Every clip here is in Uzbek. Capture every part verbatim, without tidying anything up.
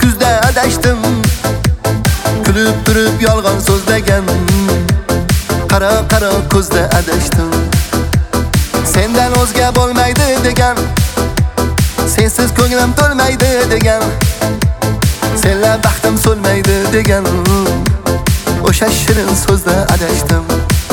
kuzda adashdim. Kulib turib yolg'on so'zlagan, qara qara ko'zda adashdim. Sendan o'zga bo'lmaydi degan, sensiz ko'nglim to'lmaydi degan, senla baxtim so'lmaydi degan, o'sha shirin so'zda adashdim.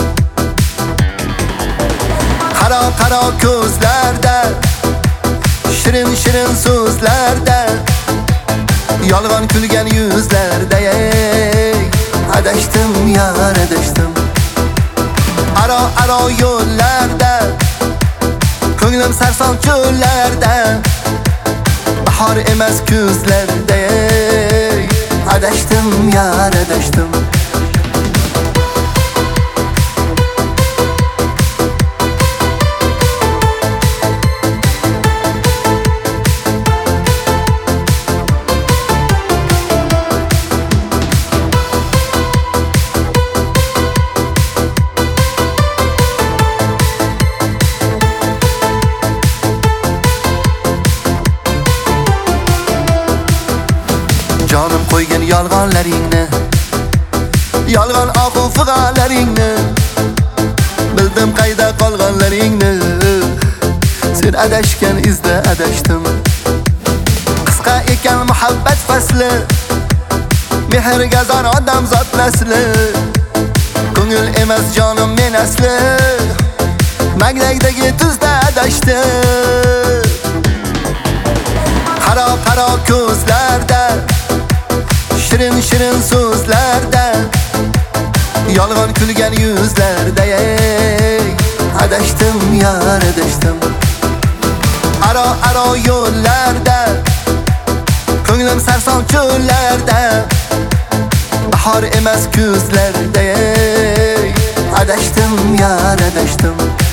Qaro qaro ko'zlarda, shirin shirin so'zlarda, yolg'on kulgan yuzlarda adashdim, yar adashdim. Aro aro yo'llarda, ko'nglim sarson cho'llarda, bahor emas kuzlarda adashdim, yar adashdim. Jonim qo'ygan yolg'onlaringni, yolg'on oqu fig'onlaringni, bildim qayda qolganlaringni. Sen adashgan izda adashdim. Qisqa ekan muhabbat fasli, mehrga zor odam zot nasli. Ko'ngil emas jonim men asli, magnagdagi tuzda adashdim. Qaro qaro ko'zlarda, shirin shirin so'zlarda, yolg'on kulgan yuzlarda adashdim, yar adashdim. Aro aro yo'llarda, ko'nglim sarson cho'llarda, bahor emas kuzlarda adashdim, yar adashdim.